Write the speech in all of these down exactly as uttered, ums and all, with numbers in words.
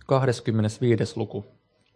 kahdeskymmenesviides luku.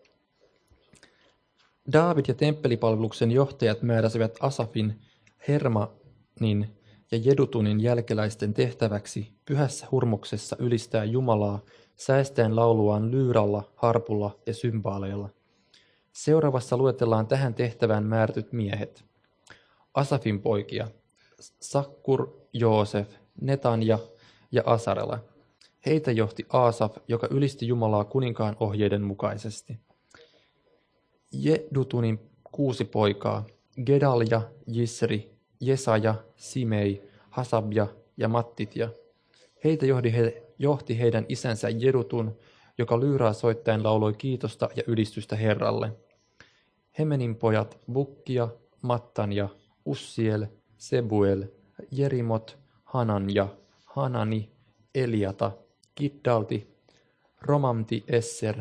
Daavid ja temppelipalveluksen johtajat määräsivät Asafin, Hermanin ja Jedutunin jälkeläisten tehtäväksi pyhässä hurmoksessa ylistää Jumalaa säestäen lauluaan lyyralla, harpulla ja symbaaleilla. Seuraavassa luetellaan tähän tehtävään määrätyt miehet. Asafin poikia, Sakkur, Joosef, Netanja ja Asarela. Heitä johti Aasaf, joka ylisti Jumalaa kuninkaan ohjeiden mukaisesti. Jedutunin kuusi poikaa, Gedalja, Jisri, Jesaja, Simei, Hasabja ja Mattitja. Heitä johti, he, johti heidän isänsä Jedutun, joka lyyraa soittaen lauloi kiitosta ja ylistystä Herralle. Hemenin pojat Bukkia, Mattanja, Ussiel, Sebuel, Jerimot, Hananja, Hanani, Eliata, Kiddalti, Romamti Esser,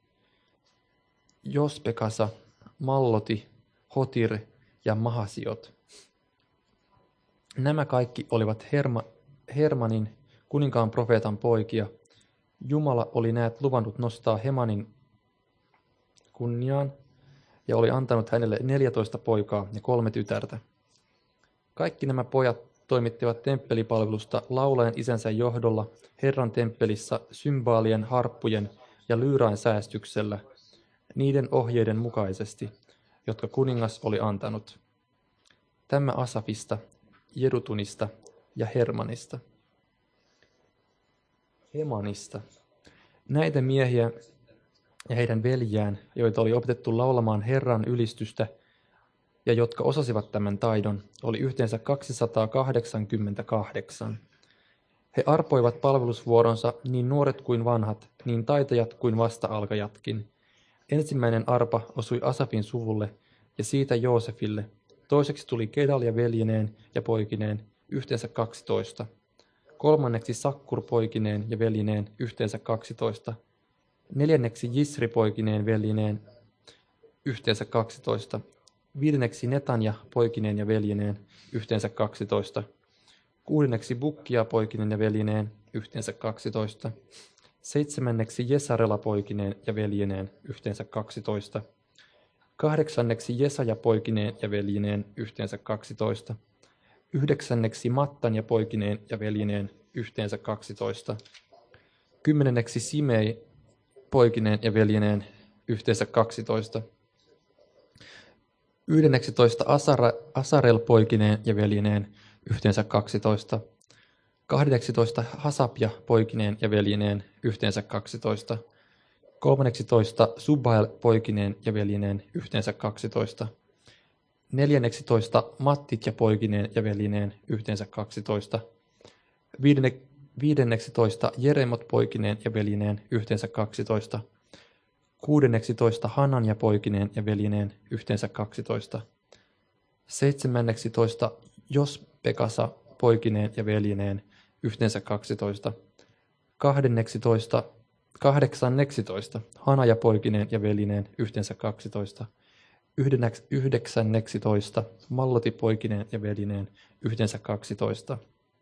Jospekasa, Malloti, Hotir ja Mahasiot. Nämä kaikki olivat Herma, Hermanin, kuninkaan profeetan poikia. Jumala oli näet luvannut nostaa Hemanin kunniaan ja oli antanut hänelle neljätoista poikaa ja kolme tytärtä. Kaikki nämä pojat toimittivat temppelipalvelusta laulajan isänsä johdolla Herran temppelissä symbaalien, harppujen ja lyyrain säästyksellä, niiden ohjeiden mukaisesti, jotka kuningas oli antanut. Tämä Asafista, Jedutunista ja Hermanista. Hemanista. Näitä miehiä ja heidän veljään, joita oli opetettu laulamaan Herran ylistystä ja jotka osasivat tämän taidon, oli yhteensä kaksisataakahdeksankymmentäkahdeksan. He arpoivat palvelusvuoronsa niin nuoret kuin vanhat, niin taitajat kuin vasta-alkajatkin. Ensimmäinen arpa osui Asafin suvulle ja siitä Joosefille. Toiseksi tuli Gedalja veljeneen ja poikineen, yhteensä kaksitoista. Kolmanneksi Sakkur poikineen ja veljeneen, yhteensä kaksitoista. Neljänneksi Jisri poikineen veljeneen, yhteensä kaksitoista. Viidenneksi Netanja poikineen ja veljeneen, yhteensä kaksitoista. Kuudenneksi Bukkia poikineen ja veljeneen, yhteensä kaksitoista. Seitsemänneksi Jesarela poikineen ja veljeneen, yhteensä kaksitoista. Kahdeksanneksi Jesaja poikineen ja veljeneen, yhteensä kaksitoista. Yhdeksänneksi Mattanja poikineen ja veljeneen, yhteensä kaksitoista. Kymmenenneksi Simei poikineen ja veljeneen, yhteensä kaksitoista. Yhdenneksitoista Asara, Asarel poikineen ja veljeneen, yhteensä kaksitoista. Kahdeksitoista Hasapja poikineen ja veljeneen, yhteensä kaksitoista. Kolmanneksitoista Subael poikineen ja veljeneen, yhteensä kaksitoista. Neljänneksitoista Mattit ja poikineen ja veljeneen, yhteensä kaksitoista. Viidenne, viidenneksitoista Jeremot poikineen ja veljeneen, yhteensä kaksitoista. Kuudenneksitoista Hanan ja poikineen ja veljeneen, yhteensä kaksitoista. Seitsemänneksitoista Jospekasa poikineen ja veljeneen, yhteensä kaksitoista. Kahdenneksitoista, kahdeksanneksitoista Hanaja poikineen ja veljeneen, yhteensä kaksitoista. Yhdeksänneksitoista Malloti poikineen ja veljeneen, yhteensä kaksitoista.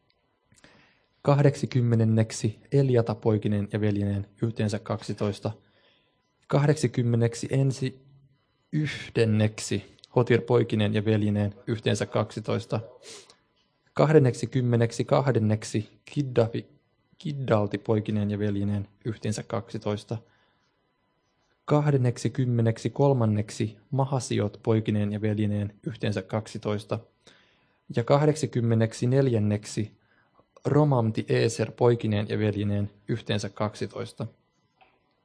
Kahdeksikymmenenneksi Eliata poikineen ja veljeneen, yhteensä kaksitoista. Kahdeksikymmenneksi ensi yhdenneksi Hotir poikineen ja veljeneen, yhteensä kaksitoista. Kahdeksikymmeneksi kahdenneksi Kiddafi, Kiddalti poikineen ja veljeneen, yhteensä kaksitoista. Kahdeksikymmeneksi kolmanneksi Mahasiot poikineen ja veljeneen, yhteensä kaksitoista. Ja kahdeksikymmeneksi neljänneksi Romamti Eser poikineen ja veljeneen, yhteensä kaksitoista.